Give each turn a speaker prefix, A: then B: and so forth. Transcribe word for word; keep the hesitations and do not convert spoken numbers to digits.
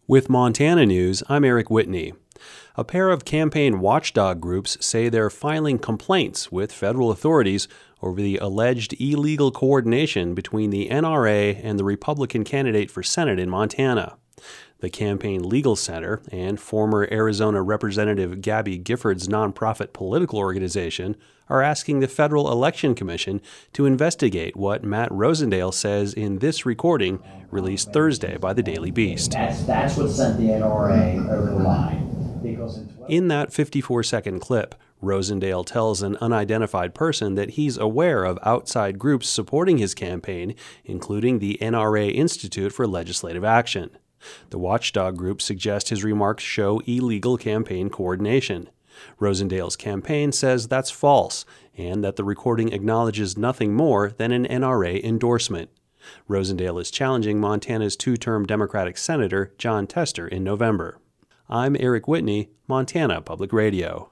A: With Montana News, I'm Eric Whitney. A pair of campaign watchdog groups say they're filing complaints with federal authorities over the alleged illegal coordination between the N R A and the Republican candidate for Senate in Montana. The Campaign Legal Center and former Arizona Representative Gabby Gifford's nonprofit political organization are asking the Federal Election Commission to investigate what Matt Rosendale says in this recording released Thursday by the Daily Beast.
B: That's, that's what sent the N R A over the line. Because in,
A: in that fifty-four second clip, Rosendale tells an unidentified person that he's aware of outside groups supporting his campaign, including the N R A Institute for Legislative Action. The watchdog groups suggest his remarks show illegal campaign coordination. Rosendale's campaign says that's false and that the recording acknowledges nothing more than an N R A endorsement. Rosendale is challenging Montana's two-term Democratic Senator Jon Tester in November. I'm Eric Whitney, Montana Public Radio.